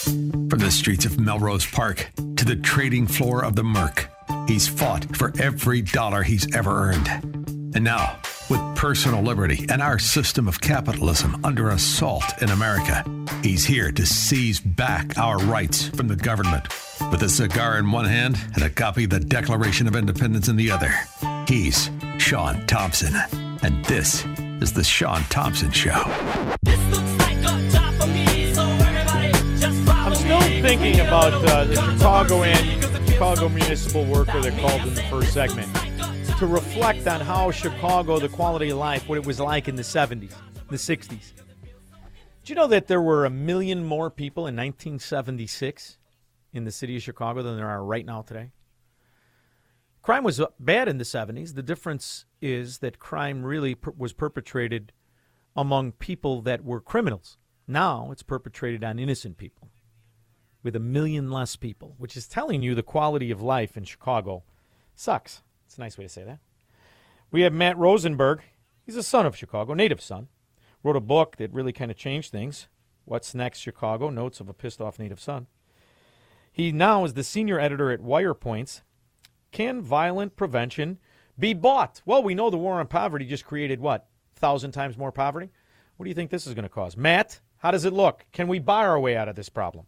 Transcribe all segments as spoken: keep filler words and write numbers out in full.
From the streets of Melrose Park to the trading floor of the Merc, he's fought for every dollar he's ever earned. And now, with personal liberty and our system of capitalism under assault in America, he's here to seize back our rights from the government. With a cigar in one hand and a copy of the Declaration of Independence in the other, he's Sean Thompson. And this is The Sean Thompson Show. This looks like a job for me, so everybody just follow I'm still me. thinking about uh, the Chicago and Chicago municipal worker that called in the first segment to reflect on how Chicago, the quality of life, what it was like in the seventies, the sixties. Did you know that there were a million more people in nineteen seventy-six in the city of Chicago than there are right now today? Crime was bad in the seventies. The difference is that crime really per- was perpetrated among people that were criminals. Now it's perpetrated on innocent people with a million less people, which is telling you the quality of life in Chicago sucks. It's a nice way to say that. We have Matt Rosenberg. He's a son of Chicago, native son. Wrote a book that really kind of changed things. What's Next, Chicago? Notes of a Pissed-Off Native Son. He now is the senior editor at WirePoints. Can violent prevention be bought? Well, we know the war on poverty just created, what, a thousand times more poverty? What do you think this is going to cause? Matt, how does it look? Can we buy our way out of this problem?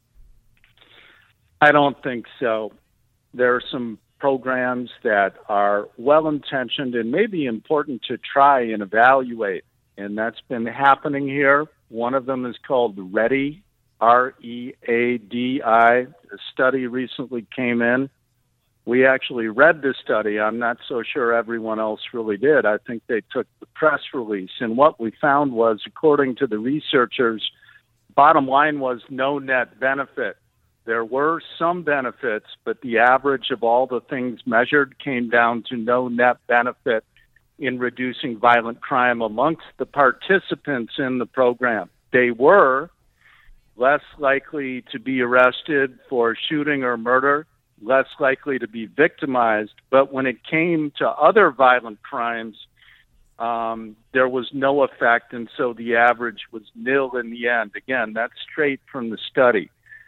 I don't think so. There are some programs that are well-intentioned and maybe important to try and evaluate, and that's been happening here. One of them is called READI, R E A D I. A study recently came in. We actually read this study. I'm not so sure everyone else really did. I think they took the press release, and what we found was, according to the researchers, bottom line was no net benefit. There were some benefits, but the average of all the things measured came down to no net benefit in reducing violent crime amongst the participants in the program. They were less likely to be arrested for shooting or murder, less likely to be victimized, but when it came to other violent crimes, um, there was no effect, and so the average was nil in the end. Again, that's straight from the study.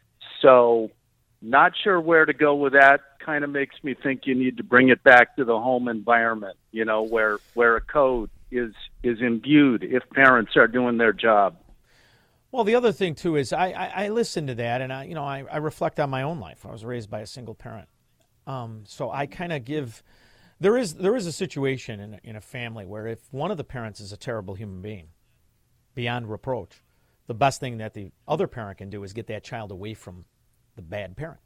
So not sure where to go with that. Kind of makes me think you need to bring it back to the home environment, you know, where where a code is is imbued if parents are doing their job. Well, the other thing, too, is I, I, I listen to that, and I, you know, I, I reflect on my own life. I was raised by a single parent. Um, so I kind of give – there is there is a situation in, in a family where if one of the parents is a terrible human being, beyond reproach, the best thing that the other parent can do is get that child away from the bad parent.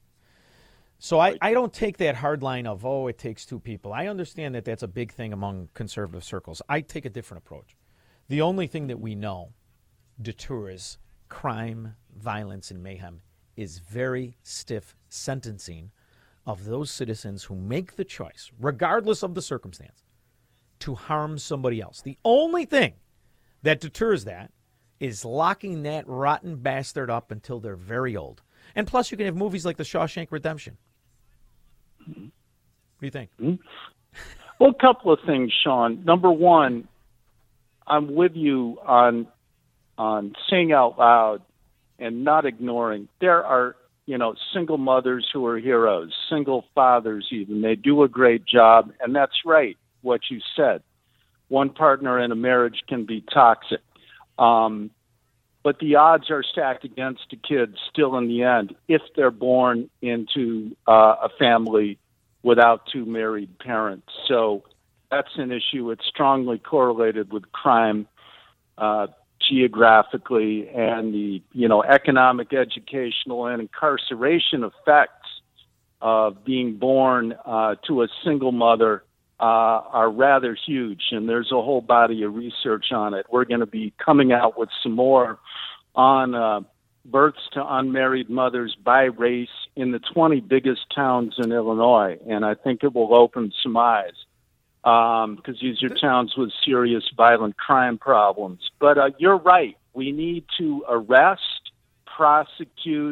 So I, I don't take that hard line of, oh, it takes two people. I understand that that's a big thing among conservative circles. I take a different approach. The only thing that we know deters crime, violence, and mayhem is very stiff sentencing of those citizens who make the choice, regardless of the circumstance, to harm somebody else. The only thing that deters that is locking that rotten bastard up until they're very old. And plus, you can have movies like The Shawshank Redemption. What do you think? Mm-hmm. Well, a couple of things, Sean. Number one, I'm with you on on saying out loud and not ignoring. There are, you know, single mothers who are heroes, single fathers even. They do a great job, and that's right, what you said. One partner in a marriage can be toxic. Um, but the odds are stacked against the kids still in the end if they're born into uh, a family without two married parents. So that's an issue. It's strongly correlated with crime uh, geographically, and the, you know, economic, educational, and incarceration effects of being born uh, to a single mother Uh, are rather huge, and there's a whole body of research on it. We're going to be coming out with some more on uh, births to unmarried mothers by race in the twenty biggest towns in Illinois, and I think it will open some eyes because um, these are towns with serious violent crime problems. But uh, you're right. We need to arrest, prosecute,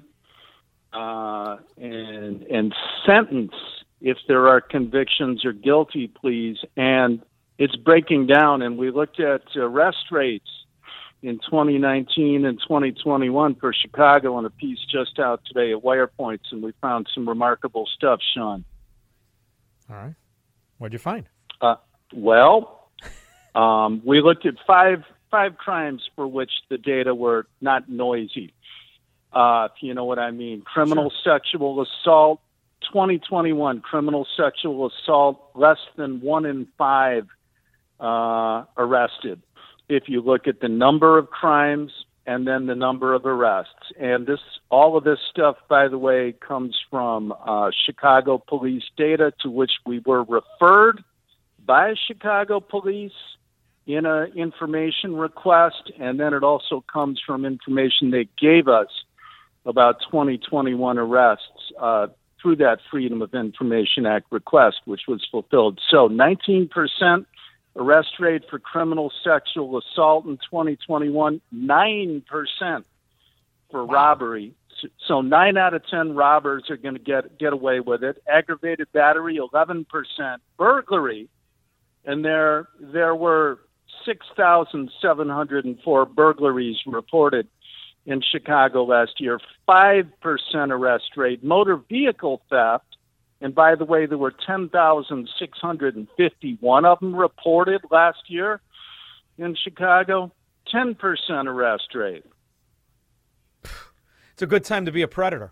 uh, and and sentence if there are convictions or guilty pleas, and it's breaking down. And we looked at arrest rates in twenty nineteen and twenty twenty-one for Chicago, and a piece just out today at Wire Points, and we found some remarkable stuff, Sean. All right. What'd you find? Uh, well, um, we looked at five five crimes for which the data were not noisy, uh, if you know what I mean. Criminal Sure. sexual assault, twenty twenty-one, criminal sexual assault, less than one in five uh, arrested. If you look at the number of crimes and then the number of arrests. And this, all of this stuff, by the way, comes from uh, Chicago police data to which we were referred by Chicago police in an information request, and then it also comes from information they gave us about twenty twenty-one arrests uh, through that Freedom of Information Act request, which was fulfilled. So nineteen percent arrest rate for criminal sexual assault in twenty twenty-one, nine percent for Wow. robbery. So nine out of ten robbers are going to get get away with it. Aggravated battery, eleven percent. Burglary, and there there were six thousand seven hundred four burglaries reported in Chicago last year, five percent arrest rate. Motor vehicle theft, and by the way, there were ten thousand six hundred fifty-one of them reported last year in Chicago, ten percent arrest rate. It's a good time to be a predator.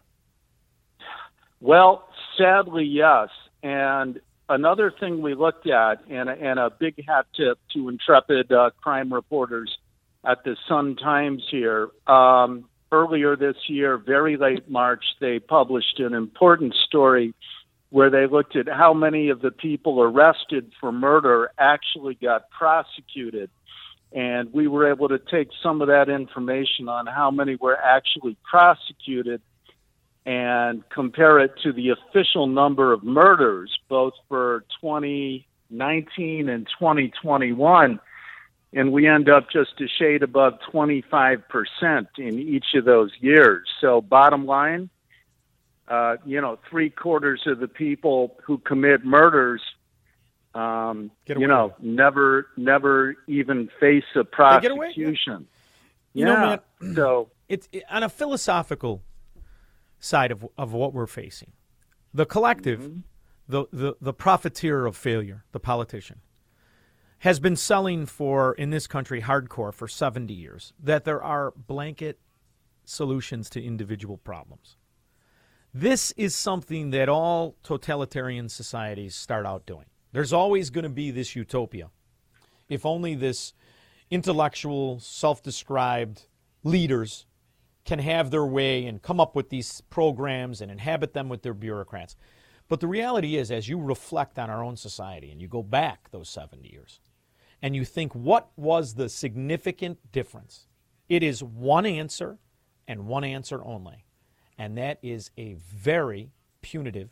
Well, sadly, yes. And another thing we looked at, and, and a big hat tip to intrepid uh, crime reporters at the Sun-Times here. Um, earlier this year, very late March, they published an important story where they looked at how many of the people arrested for murder actually got prosecuted. And we were able to take some of that information on how many were actually prosecuted and compare it to the official number of murders, both for twenty nineteen and twenty twenty-one. And we end up just a shade above twenty-five percent in each of those years. So bottom line, uh, you know, three quarters of the people who commit murders, um, Get you away know, with it. never, never even face a get away? prosecution. You yeah. know, man, so it's it, on a philosophical side of of what we're facing. The collective, Mm-hmm. the, the the profiteer of failure, the politician, has been selling for, in this country, hardcore for seventy years, that there are blanket solutions to individual problems. This is something that all totalitarian societies start out doing. There's always going to be this utopia. If only this intellectual, self-described leaders can have their way and come up with these programs and inhabit them with their bureaucrats. But the reality is, as you reflect on our own society and you go back those seventy years and you think, what was the significant difference? It is one answer and one answer only. And that is a very punitive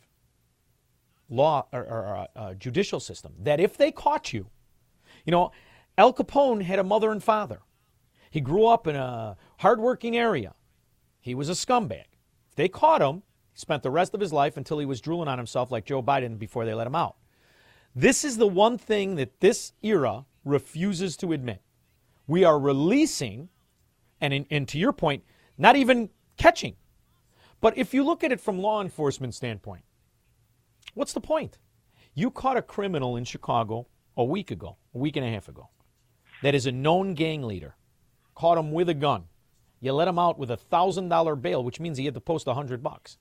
law or, or uh, judicial system that if they caught you, you know, Al Capone had a mother and father. He grew up in a hardworking area. He was a scumbag. If they caught him, he spent the rest of his life until he was drooling on himself like Joe Biden before they let him out. This is the one thing that this era refuses to admit. We are releasing, and, in, and to your point, not even catching. But if you look at it from law enforcement standpoint, what's the point? You caught a criminal in Chicago a week ago, a week and a half ago, that is a known gang leader. Caught him with a gun. You let him out with a one thousand dollars bail, which means he had to post one hundred bucks.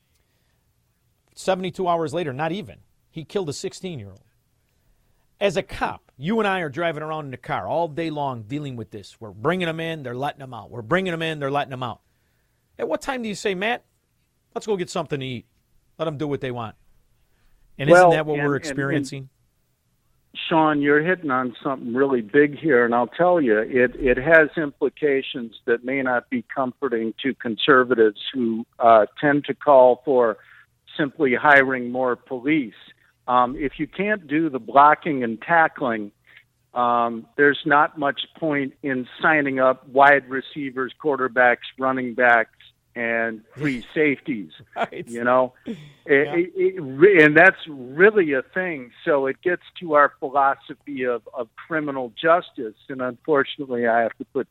seventy-two hours later, not even, he killed a sixteen-year-old. As a cop, you and I are driving around in the car all day long dealing with this. We're bringing them in, they're letting them out. We're bringing them in, they're letting them out. At what time do you say, Matt, let's go get something to eat. Let them do what they want. And Well, isn't that what and- we're and- and- experiencing? Sean, you're hitting on something really big here, and I'll tell you, it, it has implications that may not be comforting to conservatives who uh, tend to call for simply hiring more police. Um, if you can't do the blocking and tackling, um, there's not much point in signing up wide receivers, quarterbacks, running backs, and free safeties. Right. You know, it, it, it, re- and that's really a thing. So it gets to our philosophy of, of criminal justice, and unfortunately, I have to put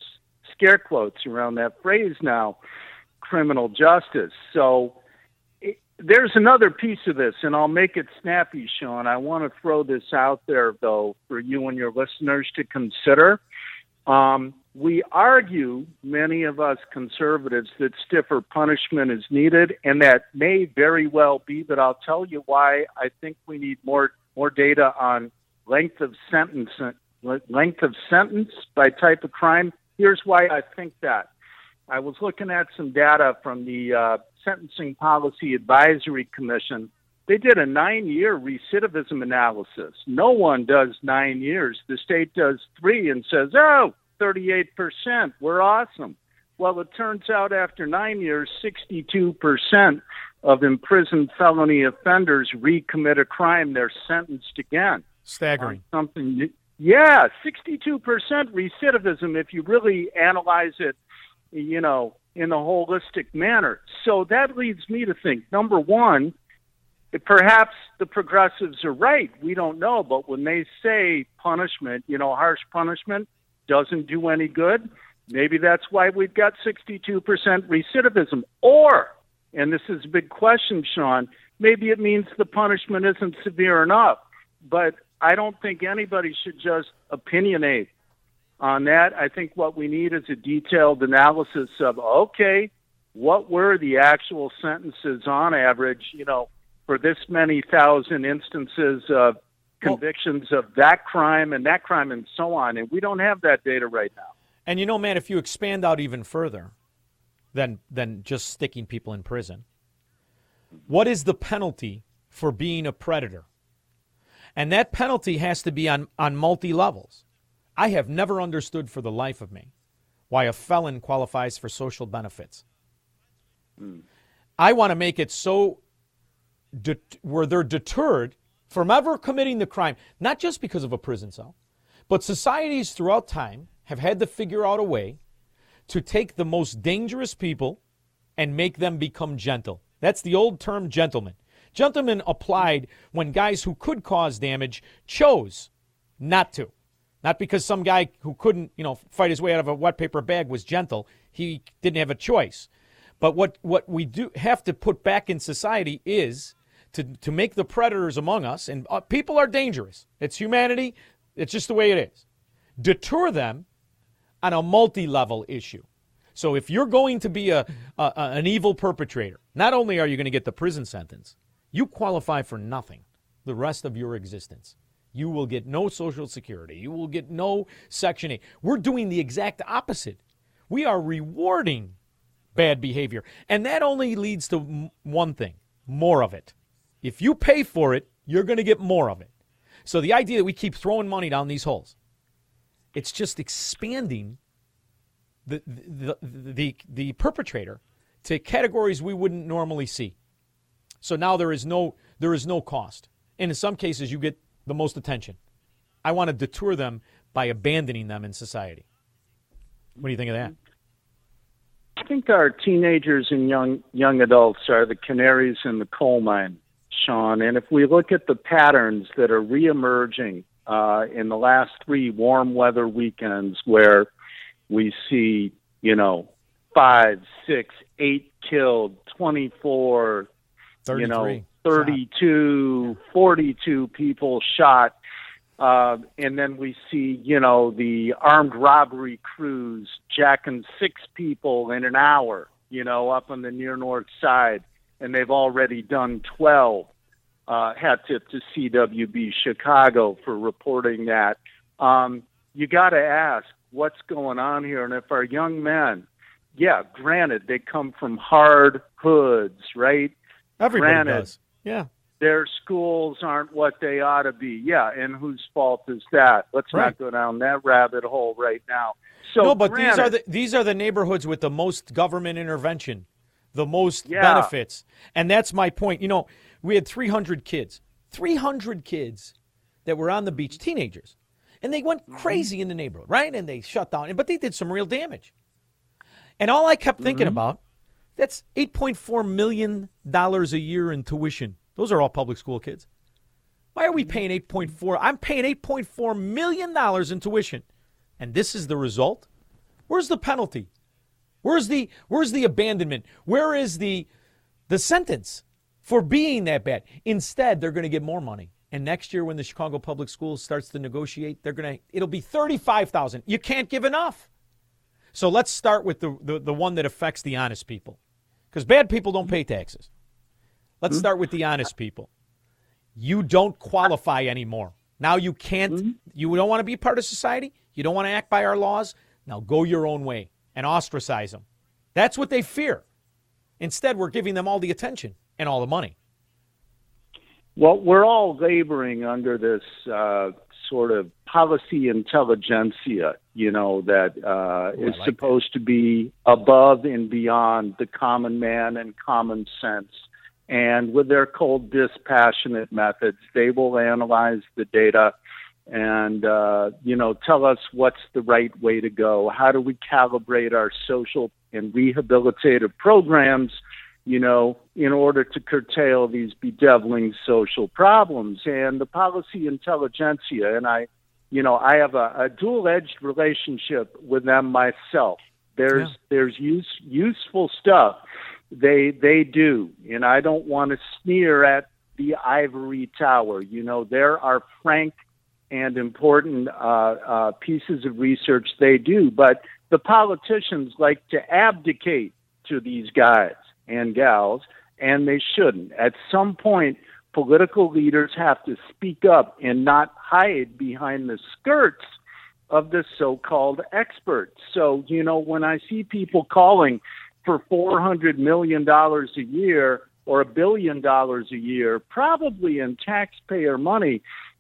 scare quotes around that phrase now, criminal justice. So it, there's another piece of this, and I'll make it snappy, Sean. I want to throw this out there, though, for you and your listeners to consider. Um, we argue, many of us conservatives, that stiffer punishment is needed, and that may very well be, but I'll tell you why I think we need more more data on length of sentence, length of sentence by type of crime. Here's why I think that. I was looking at some data from the uh, Sentencing Policy Advisory Commission. They did a nine-year recidivism analysis. No one does nine years. The state does three and says, oh, thirty-eight percent, we're awesome. Well, it turns out after nine years, sixty-two percent of imprisoned felony offenders recommit a crime. They're sentenced again. Staggering. Uh, something, yeah, sixty-two percent recidivism if you really analyze it, you know, in a holistic manner. So that leads me to think, number one, perhaps the progressives are right. We don't know. But when they say punishment, you know, harsh punishment doesn't do any good, maybe that's why we've got sixty-two percent recidivism. Or, and this is a big question, Sean, maybe it means the punishment isn't severe enough. But I don't think anybody should just opinionate on that. I think what we need is a detailed analysis of, okay, what were the actual sentences on average, you know, for this many thousand instances of convictions well, of that crime and that crime and so on. And we don't have that data right now. And, you know, man, if you expand out even further than than just sticking people in prison, what is the penalty for being a predator? And that penalty has to be on, on multi-levels. I have never understood for the life of me why a felon qualifies for social benefits. Mm. I want to make it so de- where they're deterred from ever committing the crime, not just because of a prison cell, but societies throughout time have had to figure out a way to take the most dangerous people and make them become gentle. That's the old term gentleman. Gentlemen applied when guys who could cause damage chose not to. Not because some guy who couldn't, you know, fight his way out of a wet paper bag was gentle. He didn't have a choice. But what, what we do have to put back in society is to, to make the predators among us, and uh, people are dangerous. It's humanity. It's just the way it is. Deter them on a multi-level issue. So if you're going to be a, a an evil perpetrator, not only are you going to get the prison sentence, you qualify for nothing the rest of your existence. You will get no Social Security. You will get no Section eight. We're doing the exact opposite. We are rewarding bad behavior. And that only leads to one thing, more of it. If you pay for it, you're going to get more of it. So the idea that we keep throwing money down these holes, it's just expanding the the the, the, the perpetrator to categories we wouldn't normally see. So now there is no there is no cost. And in some cases, you get the most attention. I want to deter them by abandoning them in society. What do you think of that? I think our teenagers and young young adults are the canaries in the coal mine, Sean. And if we look at the patterns that are reemerging uh, in the last three warm weather weekends where we see, you know, five, six, eight killed, twenty-four, you know, thirty-two, shot. forty-two people shot. Uh, and then we see, you know, the armed robbery crews jacking six people in an hour, you know, up on the near north side. And they've already done twelve. Uh, hat tip to C W B Chicago for reporting that. Um, you got to ask what's going on here. And if our young men, yeah, granted, they come from hard hoods, right? Everybody granted, does. Yeah. Their schools aren't what they ought to be. Yeah, and whose fault is that? Let's right. not go down that rabbit hole right now. So no, but granted, these are the these are the neighborhoods with the most government intervention, the most yeah. benefits. And that's my point. You know, we had three hundred kids, three hundred kids that were on the beach, teenagers. And they went crazy in the neighborhood, right? And they shut down, but they did some real damage. And all I kept thinking mm-hmm. about, that's eight point four million dollars a year in tuition. Those are all public school kids. Why are we paying eight point four? I'm paying eight point four million dollars in tuition. And this is the result? Where's the penalty? Where's the where's the abandonment? Where is the the sentence for being that bad? Instead, they're going to get more money. And next year when the Chicago Public Schools starts to negotiate, they're going to it'll be thirty-five thousand dollars. You can't give enough. So let's start with the, the, the one that affects the honest people. Because bad people don't pay taxes. Let's start with the honest people. You don't qualify anymore. Now you can't, you don't want to be part of society? You don't want to act by our laws? Now go your own way and ostracize them. That's what they fear. Instead, we're giving them all the attention and all the money. Well, we're all laboring under this uh, sort of policy intelligentsia, you know, that uh, Ooh, is like supposed that. to be above and beyond the common man and common sense. And with their cold, dispassionate methods, they will analyze the data and, uh, you know, tell us what's the right way to go. How do we calibrate our social and rehabilitative programs, you know, in order to curtail these bedeviling social problems? And the policy intelligentsia, and I, you know, I have a, a dual-edged relationship with them myself. There's yeah. there's use, useful stuff they they do, and I don't want to sneer at the ivory tower. You know, there are frank and important uh, uh, pieces of research they do, but the politicians like to abdicate to these guys and gals, and they shouldn't. At some point, political leaders have to speak up and not hide behind the skirts of the so-called experts. So, you know, when I see people calling for four hundred million dollars a year or a billion dollars a year, probably in taxpayer money,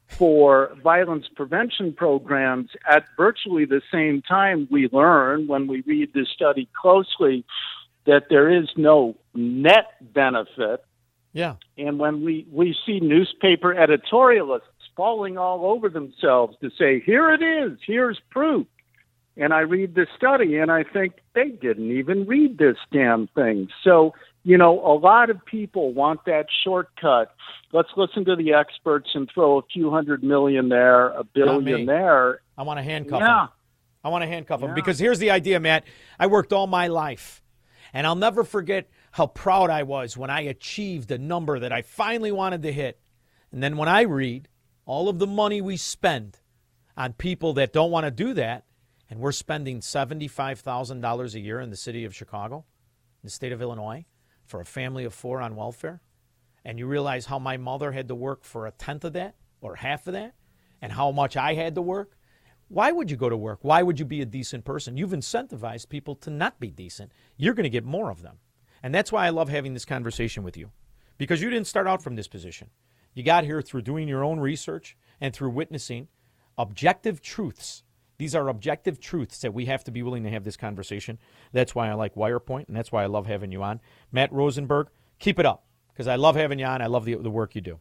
for violence prevention programs, at virtually the same time we learn when we read this study closely that there is no net benefit. Yeah. And when we, we see newspaper editorialists falling all over themselves to say, here it is, here's proof. And I read this study and I think they didn't even read this damn thing. So, you know, a lot of people want that shortcut. Let's listen to the experts and throw a few hundred million there, a billion there. I want to handcuff yeah. them. I want to handcuff yeah. them because here's the idea, Matt. I worked all my life, and I'll never forget how proud I was when I achieved a number that I finally wanted to hit. And then when I read all of the money we spend on people that don't want to do that, and we're spending seventy-five thousand dollars a year in the city of Chicago, in the state of Illinois, for a family of four on welfare, and you realize how my mother had to work for a tenth of that or half of that, and how much I had to work, why would you go to work? Why would you be a decent person? You've incentivized people to not be decent. You're going to get more of them. And that's why I love having this conversation with you, because you didn't start out from this position. You got here through doing your own research and through witnessing objective truths. These are objective truths that we have to be willing to have this conversation. That's why I like Wirepoint, and that's why I love having you on. Matt Rosenberg, keep it up, because I love having you on. I love the, the work you do.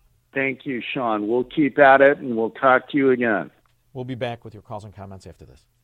Thank you, Sean. We'll keep at it, and we'll talk to you again. We'll be back with your calls and comments after this.